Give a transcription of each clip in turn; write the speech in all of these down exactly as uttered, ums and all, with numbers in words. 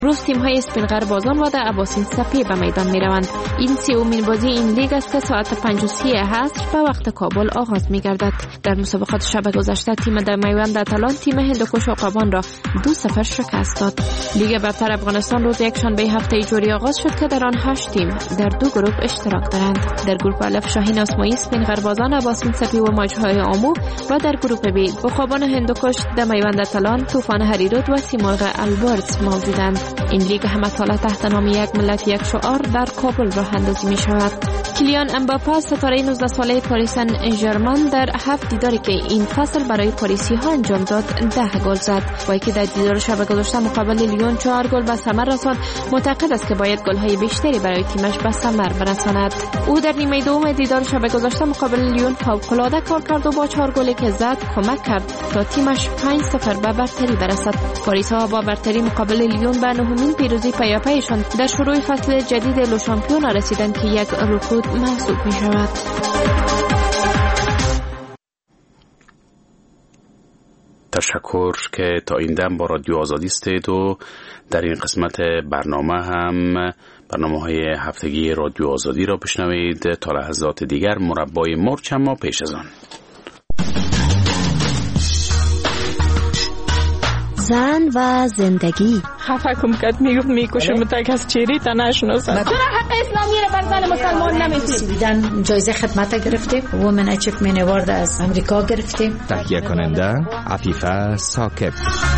روز تیم‌های اسپینغر بازان و در اباسین سپی به میدان می‌روند. این سومین بازی این لیگ است که ساعت پنج و سی عصر به وقت کابل آغاز می‌گردد. در مسابقات شب گذشته تیم در میوند اتلان تیم هندوکش عقابان را دو صفر شکست داد. لیگ برتر افغانستان روز یکشنبه هفته جوری آغاز شد که در آن هشت تیم در دو گروه اشتراک دارند. در گروه الف شاهین آسمایی، اسپینغر بازان، اباسین سپی و ماجهای آمو و در گروه بی عقابان هندوکش، در میوند اتلان، طوفان هریرود و سیمرغ البرز موجودند. این لیگ همه تحت نام یک ملت یک شعار در کابل راه اندازی می شود. کلیان امباپه ستاره نوزده ساله پاریس سن ژرمن در هفت دیداری که این فصل برای پاریسی ها انجام داد ده گل زد. وای که در دیدار شب گذشته مقابل لیون چهار گل به ثمر رساند، معتقد است که باید گل های بیشتری برای تیمش به ثمر برساند. او در نیمه دوم دیدار شب گذشته مقابل لیون فوق‌العاده کار کرد و با چهار گلی که زد کمک کرد تا تیمش پنج صفر به برتری برسد. پاریس ها با برتری مقابل لیون به نهمین پیروزی پیاپیشان در شروع فصل جدید لو شامپیون رسیدند که یک رکود محسوب می شود. تشکر که تا این دم با رادیو آزادی استید و در این قسمت برنامه هم برنامه های هفتگی رادیو آزادی را بشنوید. تا لحظات دیگر مربای مرچ، اما پیش از آن زن و زندگی. خفه کم کد میگفت میکشم تا کس چیری تا نشناسم. چرا حق اسلامی رو بر زن مسلمان نمیدید؟ دیدن جایزه خدمت گرفتیم، وومن اچیومنت اوارد از امریکا گرفتیم. تهیه کننده عفیفه ثاقب.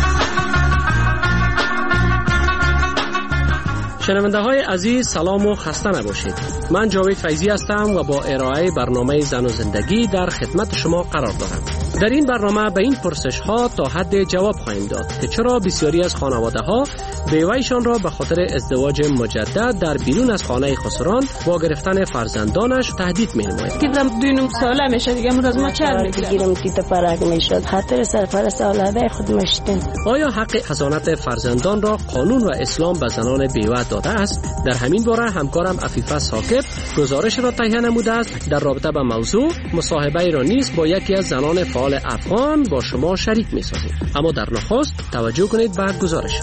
شنونده های عزیز سلام و خسته نباشید. من جاوید فیضی هستم و با ارائه برنامه زن و زندگی در خدمت شما قرار دارم. در این برنامه به این پرسش ها تا حد جواب خواهیم داد که چرا بسیاری از خانواده ها بیوه‌شان را به خاطر ازدواج مجدد در بیرون از خانه خسران با گرفتن فرزندانش تهدید می‌نماید. دیدم دو ساله میشه دیگه امروز ما چند میگیرم تیتا پرک میشد خاطر سرپرست اولاده خود مشتم. آیا حق حضانت فرزندان را قانون و اسلام به زنان بیوه داده است؟ در همین باره همکارم عفیفه ثاقب گزارش را تهیه نموده است. در رابطه با موضوع مصاحبه را نیز با یکی از زنان فعال افغان با شما شریک می‌سازیم. اما در نخست توجه کنید به گزارش.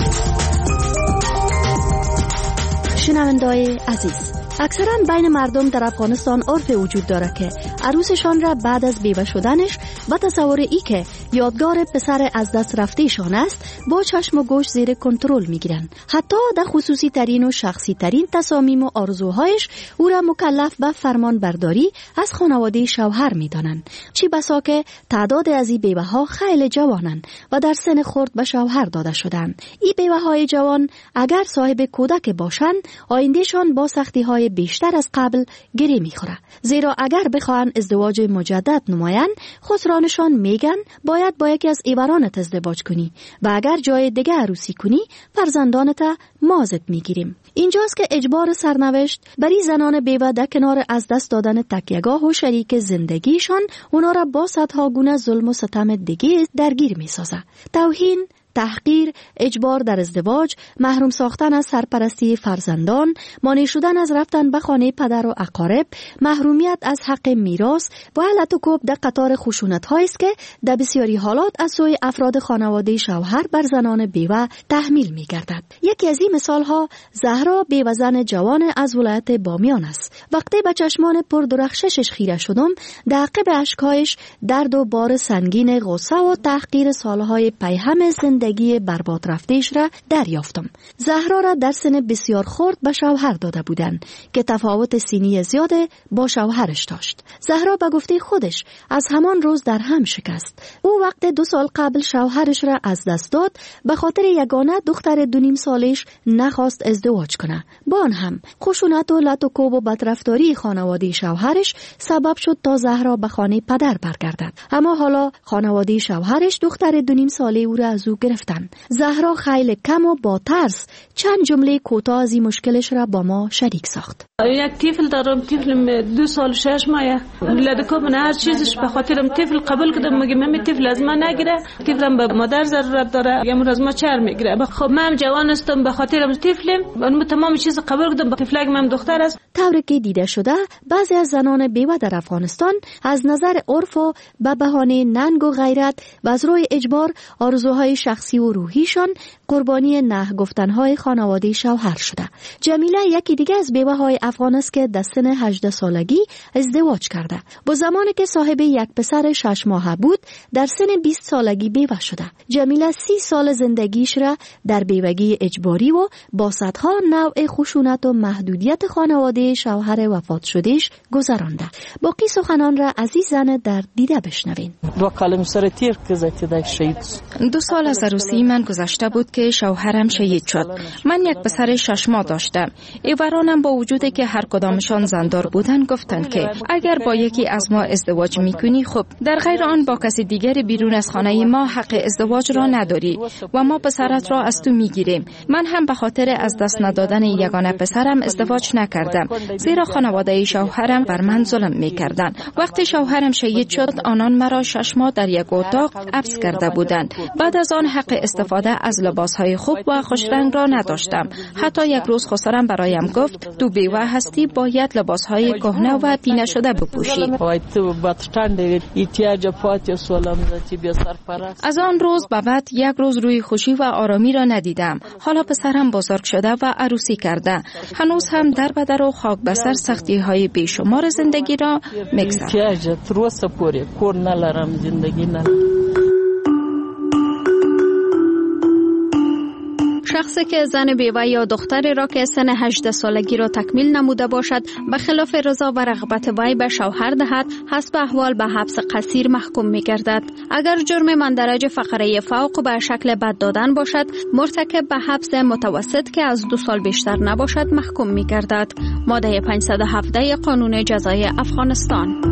شنونده‌های عزیز، اکثرا بین مردم در افغانستان عرف وجود دارد که عروسشان را بعد از بیوه شدنش با تصور ای که یادگار پسر از دست رفتهشان است با چشم و گوش زیر کنترل میگیرند. حتی در خصوصی ترین و شخصی ترین تصامیم و آرزوهایش او را مکلف به فرمان برداری از خانواده شوهر میدانند. چی بسا که تعداد از این بیوه ها خیلی جوانند و در سن خرد به شوهر داده شدند. این بیوه های جوان اگر صاحب کودک باشند آیندهشان با سختی های بیشتر از قبل گره میخوره، زیرا اگر بخواهند ازدواج مجدد نمایند خسرانشان میگن باید با یکی از ایورانت ازدواج کنی و اگر جای دیگه عروسی کنی فرزندانت مازت میگیریم. اینجاست که اجبار سرنوشت بری زنان بیوه در کنار از دست دادن تکیه‌گاه و شریک زندگیشان اونا را با صدها گونه ظلم و ستم دیگه درگیر میسازه. توهین، تحقیر، اجبار در ازدواج، محروم ساختن از سرپرستی فرزندان، مانع شدن از رفتن به خانه پدر و اقارب، محرومیت از حق میراث و علت و کوب در قطار خشونت‌هایی است که در بسیاری حالات از سوی افراد خانواده شوهر بر زنان بیوه تحمیل می‌گردد. یکی از این مثال‌ها زهرا، بیوه زن جوان از ولایت بامیان است. وقتی به چشمان پر درخششش خیره شدم، در عقب اشک‌هایش درد و بار سنگین غصه و تحقیر سالهای پیهم زندگی برباد رفتهش را دریافتم. زهرا را در سن بسیار خرد به شوهر داده بودند که تفاوت سنی زیاد با شوهرش داشت. زهرا به گفته خودش از همان روز در هم شکست. او وقت دو سال قبل شوهرش را از دست داد به خاطر یگانه دختر دو نیم سالش نخواست ازدواج کنه. با آن هم خشونت و لط و کوب و بدرفتاری خانواده شوهرش سبب شد تا زهرا به خانه پدر برگردد. اما حالا خانواده شوهرش دختر دو نیم ساله او را از او گرفتن. زهرا خیلی کم و با ترس چند جمله کوتاه از این مشکلش را با ما شریک ساخت. یک طفل دارم، طفل دو سال شش ماه. لدکو من هر چیزش به خاطرم طفل قبول کردم، میگه من طفل از من نگیره، طفلم به مادر ضرورت داره، میگم از ما چر میگیره. خب من جوان هستم، به خاطرم طفلم، من تمام چیز قبول کردم، به طفلک من دختر است. طوری که دیده شده بعضی از زنان بیوه در افغانستان از نظر عرف و به بهانه ننگ و غیرت و از روی اجبار آرزوهای شخصی و روحیشان قربانی نه گفتنهای خانواده شوهر شده. جمیله یکی دیگه از بیوه های افغان است که در سن هجده سالگی ازدواج کرده. با زمانی که صاحب یک پسر شش ماهه بود در سن بیست سالگی بیوه شده. جمیله سی سال زندگیش را در بیوگی اجباری و با صدها نوع خشونت و محدودیت خانواده شوهر وفات شدهش گذرانده. باقی سخنان را از این زن در دیده بشنوین. دو سال از عروسی من گذشته بود که شوهرم شهید شد. من یک پسر شش ماه داشتم. ایورانم با وجودی که هر کدامشان زندار بودن گفتند که اگر با یکی از ما ازدواج میکنی خب، در غیر آن با کسی دیگر بیرون از خانه ما حق ازدواج را نداری و ما پسرت را از تو میگیریم. من هم به خاطر از دست ندادن یگانه پسرم ازدواج نکردم، زیرا خانواده شوهرم بر من ظلم میکردند. وقتی شوهرم شهید شد آنان مرا شش ماه در یک اتاق حبس کرده بودند. بعد از آن حق استفاده از لباسهای خوب و خوشرنگ را نداشتم. حتی یک روز خسرم برایم گفت تو بیوه هستی، باید لباسهای کهنه و پینه شده بپوشی. از آن روز به بعد یک روز روی خوشی و آرامی را ندیدم. حالا پسرم بزرگ شده و عروسی کرده. هنوز هم در بدر و خاک بسر سختی های بیشمار زندگی را میگذرم. شخصی که زن بیوه یا دختری را که سن هجده سالگی را تکمیل نموده باشد به خلاف رضا و رغبت وی به شوهر دهد، حسب احوال به حبس قصیر محکوم می گردد. اگر جرم مندرج فقره فوق به شکل بد دادن باشد، مرتکب به حبس متوسط که از دو سال بیشتر نباشد محکوم می گردد. ماده پانصد و هفده قانون جزای افغانستان.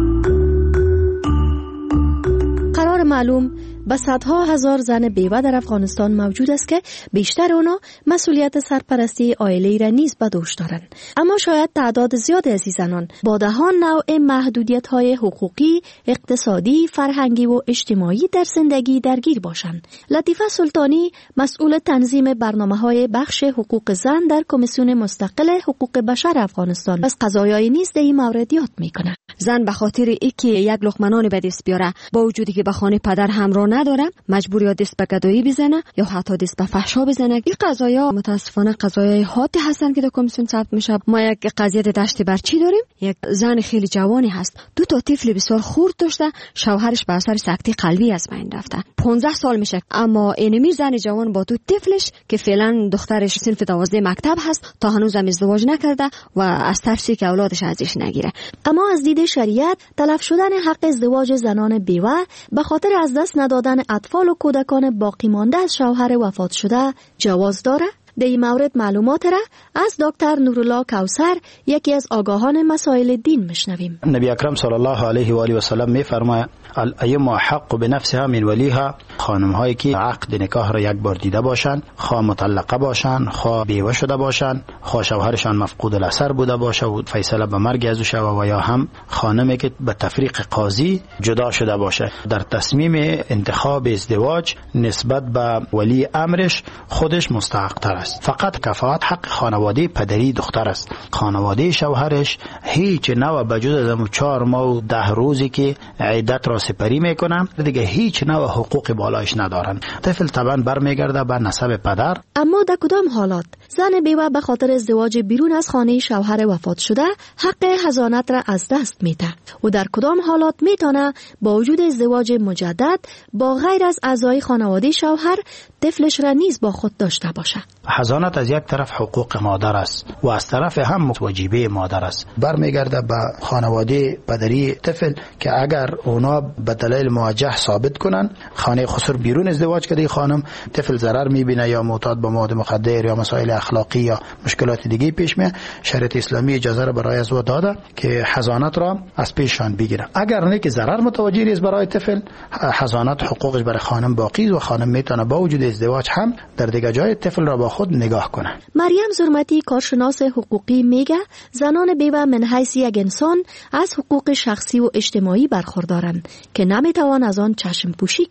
قرار معلوم به صدها هزار زن بیوه در افغانستان موجود است که بیشتر اونا مسئولیت سرپرستی عائله را نیز به دوش دارند. اما شاید تعداد زیاد از این زنان با دهان نوع محدودیت های حقوقی، اقتصادی، فرهنگی و اجتماعی در زندگی درگیر باشند. لطیفه سلطانی مسئول تنظیم برنامه های بخش حقوق زن در کمیسیون مستقل حقوق بشر افغانستان از قضایای نیز در این مورد یاد میکنه. زن به خاطر اینکه یک لقمه نان به دست بیاره، با وجودی که به خانه پدر همراه نداره، مجبور یا دست به گدایی بزنه یا حتی دست به فحشا بزنه. این قضایا متاسفانه قضایای حادی هستن که در کمیسیون ثبت میشه. ما یک قضیه دشت برچی داریم. یک زن خیلی جوانی هست، دو تا طفل بسیار خرد داشته، شوهرش به اثر سکته قلبی از بین رفته. پانزده سال میشه، اما اینمی زن جوان با دو طفلش که فعلا دخترش صنف دوازده مکتب هست تا هنوز هم ازدواج نکرده و از ترسی که اولادش ازش نگیره. اما از دید شریعت تلف شدن حق ازدواج زنان بیوه به خاطر از دست ندادن اطفال و کودکان باقی مانده از شوهر وفات شده جواز داره؟ در این مورد معلومات را از دکتر نورالله کوثر، یکی از آگاهان مسائل دین، مشنویم. نبی اکرم صلی الله علیه و آله و سلم می‌فرماید الایما حق بنفسها من ولیها، خانم هایی که عقد نکاح را یک بار دیده باشند، خواه مطلقه باشند، خواه بیوه شده باشند، خواه شوهرشان مفقود الاثر بوده باشه و فیصله به مرگ از او شوه، و یا هم خانمی که به تفریق قاضی جدا شده باشه، در تصمیم انتخاب ازدواج نسبت به ولی امرش خودش مستحق تر است. فقط کفایت حق خانواده پدری دختر است. خانواده شوهرش هیچ نوع بجز از چهار ماه و ده روزی که عدت را سپری میکنن دیگه هیچ نوع حقوق بالایش ندارن. طفل طبعا برمیگرده به نسب پدر. اما در کدام حالات زن بیوه به خاطر ازدواج بیرون از خانه شوهر وفات شده حق حضانت را از دست میده و در کدام حالات میتونه با وجود ازدواج مجدد با غیر از اعضای خانواده شوهر طفلش را نیز با خود داشته باشه؟ حضانت از یک طرف حقوق مادر است و از طرف هم واجبه مادر است. برمیگرده به خانواده پدری طفل که اگر اونا به دلایل موجه ثابت کنن خانه خسر بیرون ازدواج کرده خانم، طفل ضرر میبینه یا معتاد به مواد مخدر یا مسائل اخلاقی یا مشکلات دیگه پیش میاد، شریعت اسلامی اجازه را برای از و داده که حضانت را از پیششان بگیره. اگر نه که ضرر متوجه است برای طفل، حضانت حقوقش برای خانم باقی و خانم میتونه با وجود ازدواج هم در دیگه جای طفل را با خود نگاه کنه. مریم زرمتی، کارشناس حقوقی، میگه زنان بیوه من حیث یک انسان از حقوق شخصی و اجتماعی برخوردارند که نمیتوان از آن چشم پوشی کرد.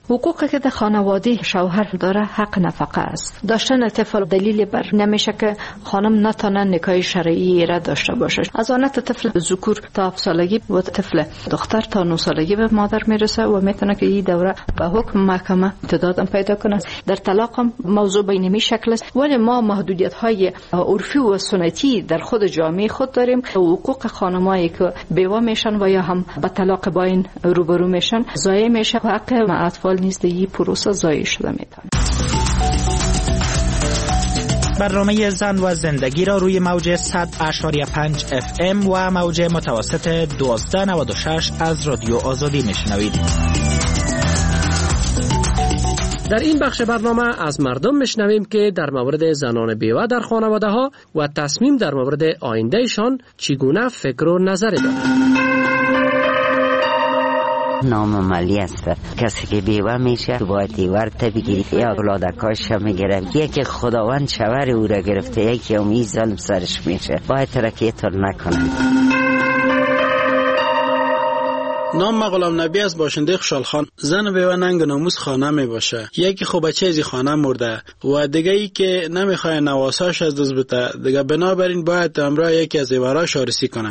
حقوقی که در خانواده شوهر داره حق نفقه است. داشتن طفل دلیل بر نمیشه که خانم نتونه نکاح شرعی را داشته باشه. از آن طفل ذکور تا هفت سالگی و طفل دختر تا نه سالگی به مادر میرسه و میتونه که این دوره به حکم محکمه امتداد پیدا کنه. در طلاق هم موضوع به این شکل است، ولی ما محدودیت های عرفی و سنتی در خود جامعه خود داریم. حقوق خانمایی که بیوه میشن و یا هم به طلاق باین روبرو میشن ضایع میشه و حق اطفال نیست. این پروسه ضایع شده میتونه. برنامه زن و زندگی را روی موج صد اشاری پنج اف ام و موج متوسط دوازده نود و شش از رادیو آزادی میشنوید. در این بخش برنامه از مردم میشنویم که در مورد زنان بیوه در خانواده ها و تصمیم در مورد آیندهشان چگونه فکر و نظری دارند. نامعمولی است. کسی که بیوه میشه باید ورته بگیری یا اولادکاش میگیره. یکی خداوند شوهر او را گرفته، یکی امید ظلم سرش میشه. باید ترکیه نکنه. نام من غلام نبی از باشنده خوشحال خان. زن بیوه ننگ و ناموس خانه می باشه. یکی خب بچه ازی خانه مرده و دیگه ای که نمیخواه نواساش از دست بده، دیگه بنابراین باید همراه یکی از ایوراش آرسی کنه.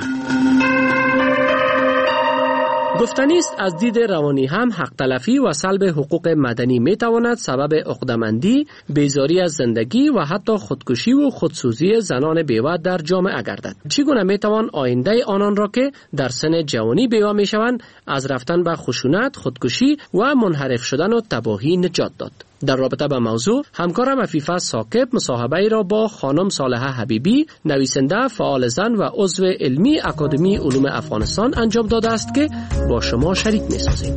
گفتنی است از دید روانی هم حق تلفی و سلب حقوق مدنی می تواند سبب عقده‌مندی، بیزاری از زندگی و حتی خودکشی و خودسوزی زنان بیوه در جامعه گردد. چگونه می توان آینده آنان را که در سن جوانی بیوه می شوند از رفتن به خشونت، خودکشی و منحرف شدن و تباهی نجات داد؟ در رابطه با موضوع همکارم عفیفه ثاقب مصاحبه را با خانم صالحه حبیبی، نویسنده، فعال زن و عضو علمی اکادمی علوم افغانستان انجام داده است که با شما شریک می‌سازیم.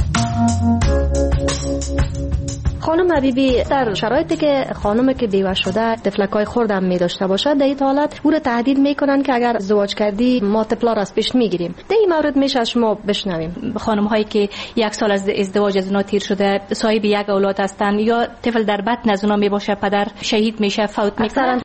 خانم حبیبی، در شرایطی که خانمی که بیوه شده طفلکای خردم می داشته باشه، در این حالت او را تهدید میکنن که اگر ازدواج کردی ما طفلا را از پیش میگیریم. در این مورد میشه از شما بشنویم. خانم هایی که یک سال از ازدواج از اونا تیر شده، صاحب یک اولاد هستن یا طفل در بطن از اونا می باشه، پدر شهید میشه، فوت میکنه،